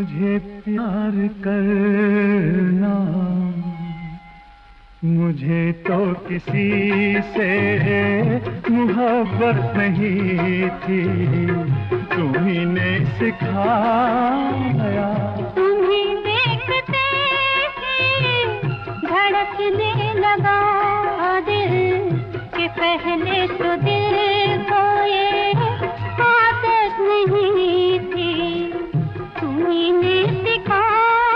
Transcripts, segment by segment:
मुझे प्यार करना, मुझे तो किसी से मोहब्बत नहीं थी, तुम्ही ने सिखाया। तुम्हें देखते ही धड़कने लगा दिल, के पहले तो दिल को ये आदत नहीं थी, तुम्ही ने सिखाया।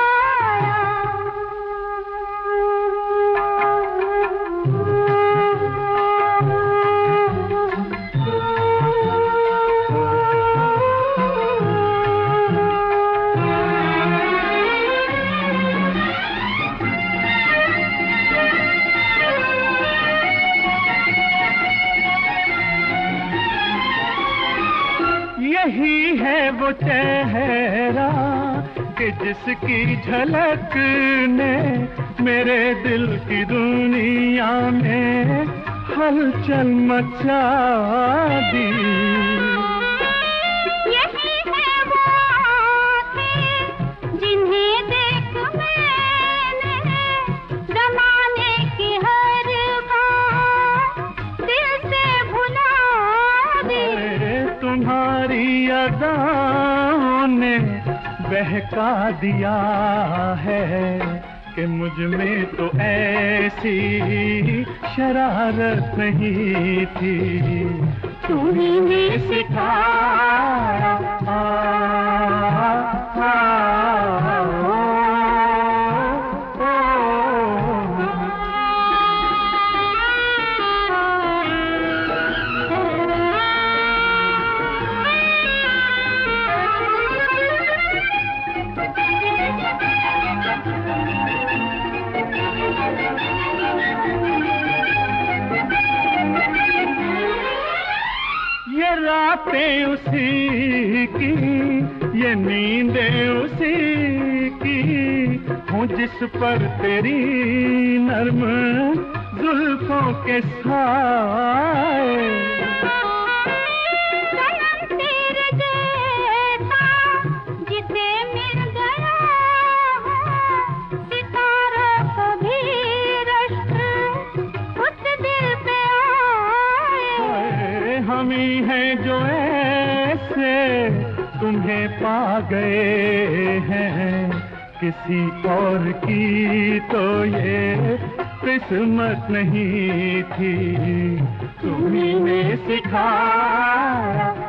यही है वो चेहरा कि जिसकी झलक ने मेरे दिल की दुनिया में हलचल मचा दी। यही है वो आँखें जिन्हें देख मैंने ज़माने की हर बात दिल से भुला दी। तुम्हारी अदाओं ने बहका दिया है कि मुझ में तो ऐसी शरारत नहीं थी, तुम्ही ने सिखाया। ये रातें उसी की, ये नींदें उसी की हूँ, जिस पर तेरी नर्म जुल्फों के साए। हम ही हैं जो ऐसे तुम्हें पा गए हैं, किसी और की तो ये किस्मत नहीं थी, तुम्ही ने सिखाया।